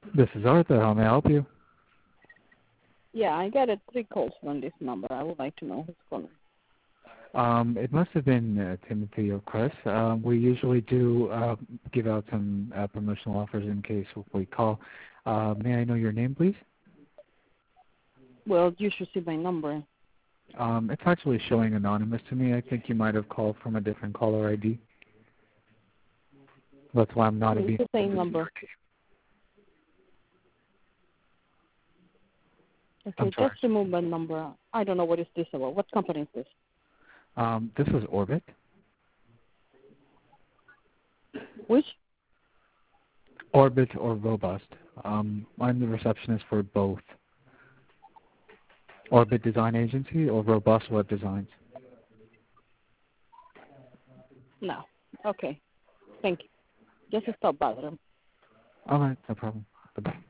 This is Arthur. How may I help you? Yeah, I got 3 calls from this number. I would like to know who's calling. It must have been Timothy or Chris. We usually do give out some promotional offers in case we call. May I know your name, please? Well, you should see my number. It's actually showing anonymous to me. I think you might have called from a different caller ID. That's why I'm not It's being the able same to see your number. name. I'm Okay, sorry. just remove my number. I don't know what is this about. What company is this? This is Orbit. Which? Orbit or Robust. I'm the receptionist for both. Orbit Design Agency or Robust Web Designs. No. Okay. Thank you. Just stop bothering. All right, no problem. Bye-bye.